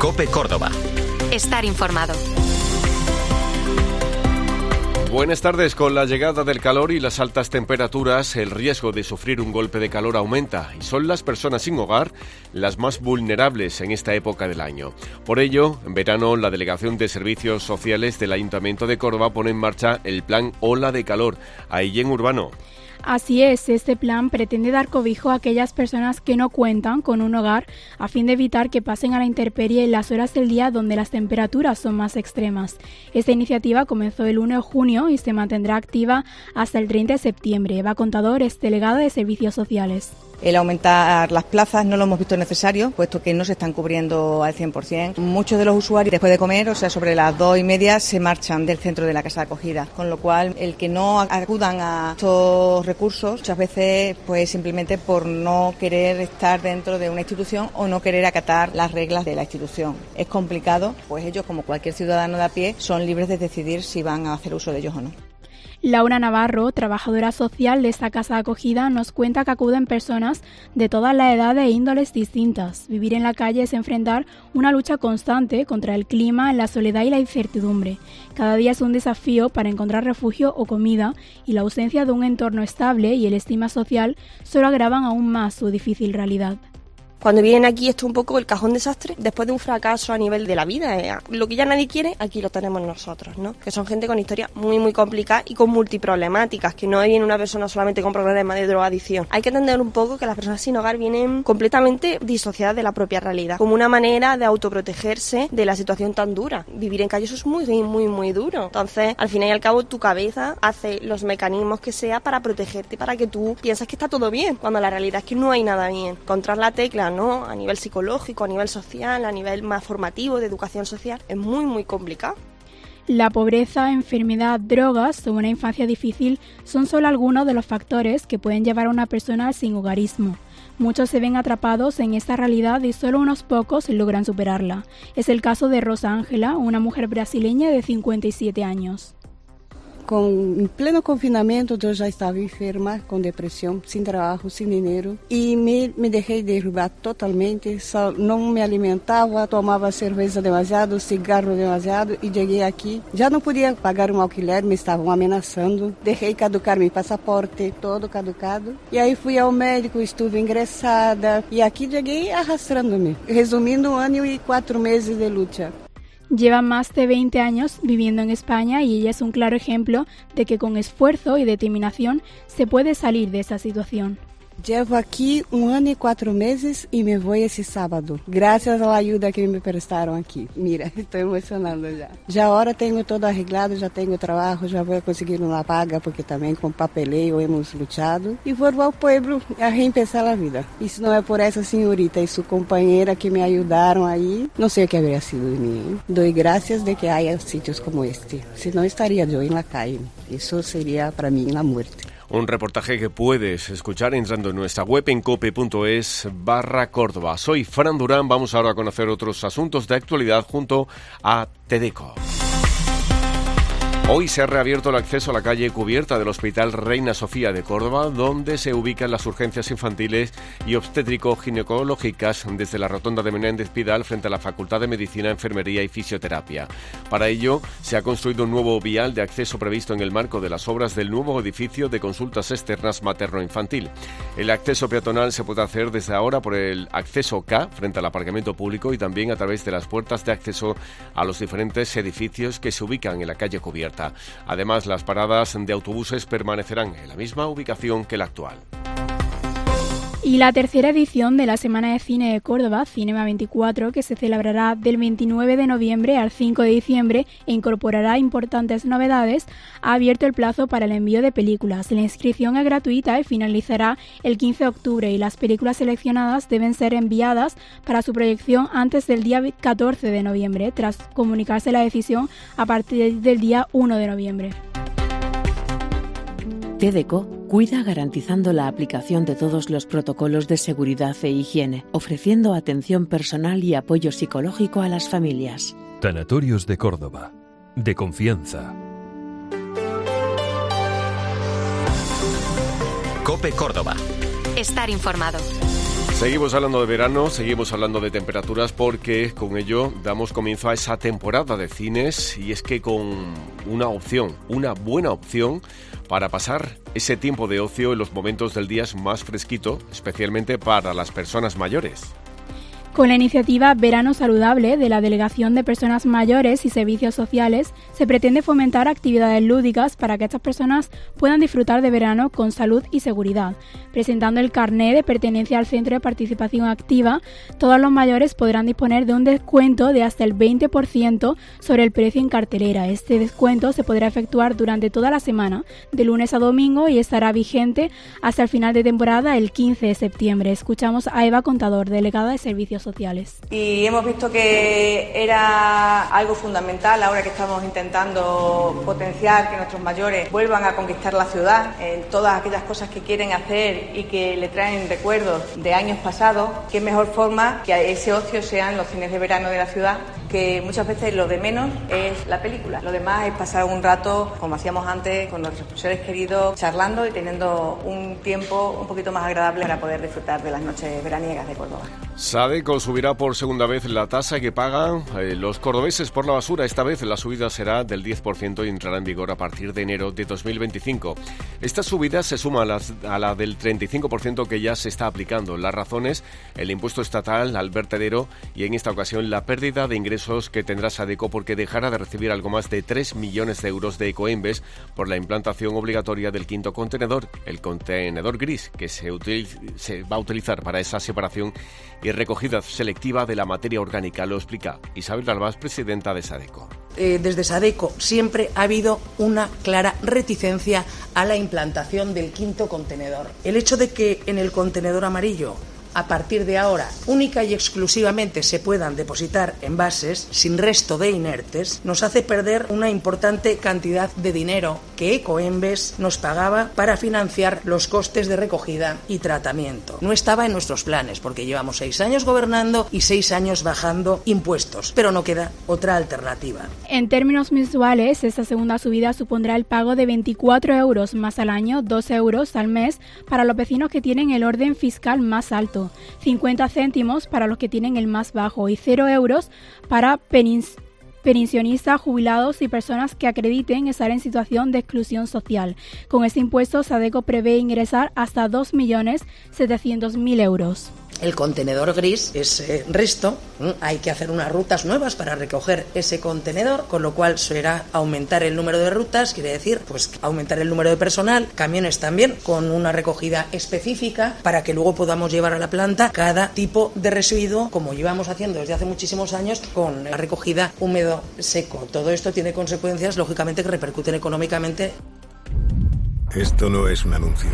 COPE Córdoba. Estar informado. Buenas tardes. Con la llegada del calor y las altas temperaturas, el riesgo de sufrir un golpe de calor aumenta y son las personas sin hogar las más vulnerables en esta época del año. Por ello, en verano, la Delegación de Servicios Sociales del Ayuntamiento de Córdoba pone en marcha el plan Ola de Calor. Aillén Urbano. Así es, este plan pretende dar cobijo a aquellas personas que no cuentan con un hogar a fin de evitar que pasen a la intemperie en las horas del día donde las temperaturas son más extremas. Esta iniciativa comenzó el 1 de junio y se mantendrá activa hasta el 30 de septiembre. Eva Contador es delegada de Servicios Sociales. El aumentar las plazas no lo hemos visto necesario, puesto que no se están cubriendo al 100%. Muchos de los usuarios después de comer, sobre las 2:30, se marchan del centro de la casa de acogida, con lo cual el que no acudan a estos recursos muchas veces pues simplemente por no querer estar dentro de una institución o no querer acatar las reglas de la institución. Es complicado, pues ellos, como cualquier ciudadano de a pie, son libres de decidir si van a hacer uso de ellos o no. Laura Navarro, trabajadora social de esta casa de acogida, nos cuenta que acuden personas de todas las edades e índoles distintas. Vivir en la calle es enfrentar una lucha constante contra el clima, la soledad y la incertidumbre. Cada día es un desafío para encontrar refugio o comida, y la ausencia de un entorno estable y el estigma social solo agravan aún más su difícil realidad. Cuando vienen aquí, esto es un poco el cajón desastre después de un fracaso a nivel de la vida. Lo que ya nadie quiere, aquí lo tenemos nosotros, ¿no? Que son gente con historias muy, muy complicadas y con multiproblemáticas, que no viene una persona solamente con problemas de drogadicción. Hay que entender un poco que las personas sin hogar vienen completamente disociadas de la propia realidad, como una manera de autoprotegerse de la situación tan dura. Vivir en calle, eso es muy, muy, muy duro. Entonces, al final y al cabo, tu cabeza hace los mecanismos que sea para protegerte, para que tú piensas que está todo bien, cuando la realidad es que no hay nada bien. Encontrar la tecla, ¿no? A nivel psicológico, a nivel social, a nivel más formativo, de educación social, es muy, muy complicado. La pobreza, enfermedad, drogas o una infancia difícil son solo algunos de los factores que pueden llevar a una persona al sinhogarismo. Muchos se ven atrapados en esta realidad y solo unos pocos logran superarla. Es el caso de Rosa Ángela, una mujer brasileña de 57 años. En pleno confinamento yo ya estaba enferma, con depresión, sin trabajo, sin dinero, y me dejé derribar totalmente, no me alimentaba, tomaba cerveza demasiado, cigarro demasiado, y llegué aquí. Ya no podía pagar un alquiler, me estaban amenazando, dejé caducar mi pasaporte, todo caducado, y ahí fui al médico, estuve ingresada, y aquí llegué arrastrándome, resumindo 1 año y 4 meses de lucha. Lleva más de 20 años viviendo en España y ella es un claro ejemplo de que con esfuerzo y determinación se puede salir de esa situación. Llevo aquí 1 año y 4 meses y me voy ese sábado, gracias a la ayuda que me prestaron aquí. Mira, estoy emocionando ya. Ya ahora tengo todo arreglado, ya tengo trabajo, ya voy a conseguir una paga, porque también con papeleo hemos luchado. Y vuelvo al pueblo a reempezar la vida. Y si no es por esa señorita y su compañera que me ayudaron ahí, no sé qué habría sido de mí. Doy gracias de que haya sitios como este. Si no, estaría yo en la calle. Eso sería para mí la muerte. Un reportaje que puedes escuchar entrando en nuestra web en cope.es/Córdoba. Soy Fran Durán. Vamos ahora a conocer otros asuntos de actualidad junto a TEDeco. Hoy se ha reabierto el acceso a la calle cubierta del Hospital Reina Sofía de Córdoba, donde se ubican las urgencias infantiles y obstétrico-ginecológicas desde la rotonda de Menéndez Pidal frente a la Facultad de Medicina, Enfermería y Fisioterapia. Para ello, se ha construido un nuevo vial de acceso previsto en el marco de las obras del nuevo edificio de consultas externas materno-infantil. El acceso peatonal se puede hacer desde ahora por el acceso K frente al aparcamiento público y también a través de las puertas de acceso a los diferentes edificios que se ubican en la calle cubierta. Además, las paradas de autobuses permanecerán en la misma ubicación que la actual. Y la tercera edición de la Semana de Cine de Córdoba, Cinema 24, que se celebrará del 29 de noviembre al 5 de diciembre e incorporará importantes novedades, ha abierto el plazo para el envío de películas. La inscripción es gratuita y finalizará el 15 de octubre y las películas seleccionadas deben ser enviadas para su proyección antes del día 14 de noviembre, tras comunicarse la decisión a partir del día 1 de noviembre. TEDeco cuida garantizando la aplicación de todos los protocolos de seguridad e higiene, ofreciendo atención personal y apoyo psicológico a las familias. Tanatorios de Córdoba, de confianza. COPE Córdoba. Estar informado. Seguimos hablando de verano, seguimos hablando de temperaturas porque con ello damos comienzo a esa temporada de cines y es que con una buena opción para pasar ese tiempo de ocio en los momentos del día más fresquito, especialmente para las personas mayores. Con la iniciativa Verano Saludable de la Delegación de Personas Mayores y Servicios Sociales, se pretende fomentar actividades lúdicas para que estas personas puedan disfrutar de verano con salud y seguridad. Presentando el carné de pertenencia al Centro de Participación Activa, todos los mayores podrán disponer de un descuento de hasta el 20% sobre el precio en cartelera. Este descuento se podrá efectuar durante toda la semana, de lunes a domingo, y estará vigente hasta el final de temporada el 15 de septiembre. Escuchamos a Eva Contador, delegada de Servicios Sociales. Y hemos visto que era algo fundamental ahora que estamos intentando potenciar que nuestros mayores vuelvan a conquistar la ciudad en todas aquellas cosas que quieren hacer y que le traen recuerdos de años pasados. Qué mejor forma que ese ocio sean los cines de verano de la ciudad, que muchas veces lo de menos es la película. Lo demás es pasar un rato, como hacíamos antes, con nuestros seres queridos, charlando y teniendo un tiempo un poquito más agradable para poder disfrutar de las noches veraniegas de Córdoba. Sadeco subirá por segunda vez la tasa que pagan los cordobeses por la basura. Esta vez la subida será del 10% y entrará en vigor a partir de enero de 2025. Esta subida se suma a la del 35% que ya se está aplicando. Las razones: el impuesto estatal al vertedero y en esta ocasión la pérdida de ingresos que tendrá Sadeco porque dejará de recibir algo más de 3 millones de euros de Ecoembes por la implantación obligatoria del quinto contenedor, el contenedor gris, que se va a utilizar para esa separación y recogida selectiva de la materia orgánica. Lo explica Isabel Albás, presidenta de Sadeco. Desde Sadeco siempre ha habido una clara reticencia a la implantación del quinto contenedor. El hecho de que en el contenedor amarillo, a partir de ahora, única y exclusivamente se puedan depositar envases sin resto de inertes, nos hace perder una importante cantidad de dinero que Ecoembes nos pagaba para financiar los costes de recogida y tratamiento. No estaba en nuestros planes porque llevamos 6 años gobernando y 6 años bajando impuestos, pero no queda otra alternativa. En términos mensuales, esta segunda subida supondrá el pago de 24 euros más al año, 2 euros al mes para los vecinos que tienen el orden fiscal más alto, 50 céntimos para los que tienen el más bajo y 0 euros para pensionistas, jubilados y personas que acrediten estar en situación de exclusión social. Con este impuesto, Sadeco prevé ingresar hasta 2.700.000 euros. El contenedor gris, ese resto, hay que hacer unas rutas nuevas para recoger ese contenedor, con lo cual será aumentar el número de rutas, quiere decir, pues aumentar el número de personal, camiones también, con una recogida específica para que luego podamos llevar a la planta cada tipo de residuo, como llevamos haciendo desde hace muchísimos años con la recogida húmedo seco. Todo esto tiene consecuencias, lógicamente, que repercuten económicamente. Esto no es un anuncio,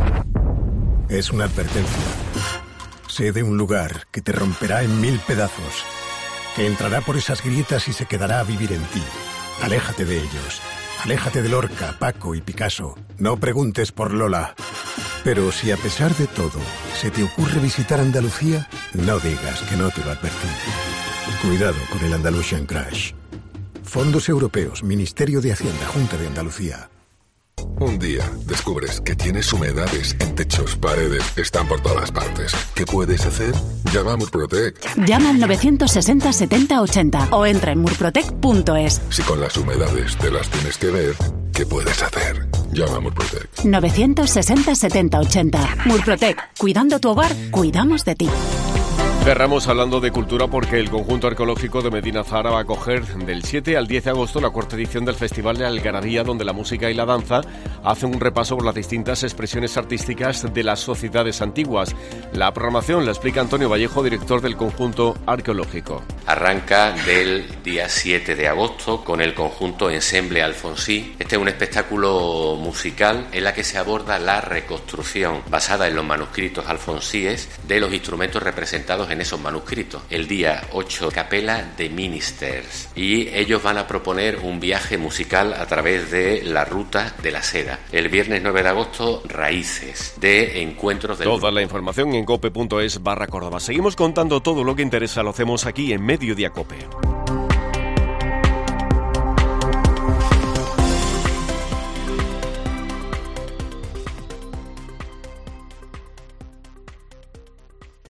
es una advertencia. Sé de un lugar que te romperá en 1000 pedazos, que entrará por esas grietas y se quedará a vivir en ti. Aléjate de ellos. Aléjate de Lorca, Paco y Picasso. No preguntes por Lola. Pero si a pesar de todo se te ocurre visitar Andalucía, no digas que no te lo advertí. Cuidado con el Andalusian Crash. Fondos Europeos, Ministerio de Hacienda, Junta de Andalucía. Un día descubres que tienes humedades en techos, paredes, están por todas partes. ¿Qué puedes hacer? Llama a Murprotec. Llama al 960 70 80 o entra en murprotec.es. Si con las humedades te las tienes que ver, ¿qué puedes hacer? Llama a Murprotec. 960 70 80. Murprotec. Cuidando tu hogar, cuidamos de ti. Cerramos hablando de cultura porque el conjunto arqueológico de Medina Zahara va a acoger del 7 al 10 de agosto la cuarta edición del Festival de Algarabía, donde la música y la danza hacen un repaso por las distintas expresiones artísticas de las sociedades antiguas. La programación la explica Antonio Vallejo, director del conjunto arqueológico. Arranca del día 7 de agosto con el conjunto Ensemble Alfonsí. Este es un espectáculo musical en la que se aborda la reconstrucción basada en los manuscritos alfonsíes de los instrumentos representados en esos manuscritos. El día 8, Capella de Ministers, y ellos van a proponer un viaje musical a través de la ruta de la seda. El viernes 9 de agosto, Raíces, de encuentros de... Toda la información en cope.es/Córdoba. Seguimos contando todo lo que interesa, lo hacemos aquí en Mediodía Cope.